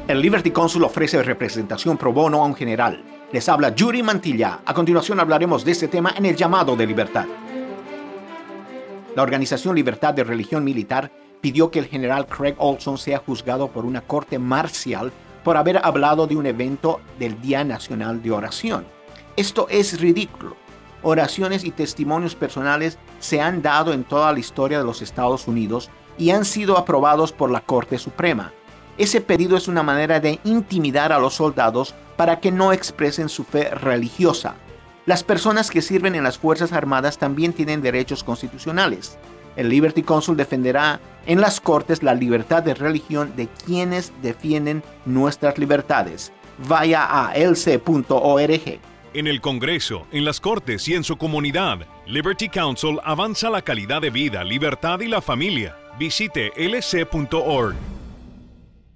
El Liberty Counsel ofrece representación pro bono a un general. Les habla Yuri Mantilla. A continuación hablaremos de este tema en el llamado de libertad. La organización Libertad de Religión Militar pidió que el general Craig Olson sea juzgado por una corte marcial por haber hablado de un evento del Día Nacional de Oración. Esto es ridículo. Oraciones y testimonios personales se han dado en toda la historia de los Estados Unidos y han sido aprobados por la Corte Suprema. Ese pedido es una manera de intimidar a los soldados para que no expresen su fe religiosa. Las personas que sirven en las Fuerzas Armadas también tienen derechos constitucionales. El Liberty Counsel defenderá en las cortes la libertad de religión de quienes defienden nuestras libertades. Vaya a lc.org. En el Congreso, en las Cortes y en su comunidad, Liberty Counsel avanza la calidad de vida, libertad y la familia. Visite lc.org.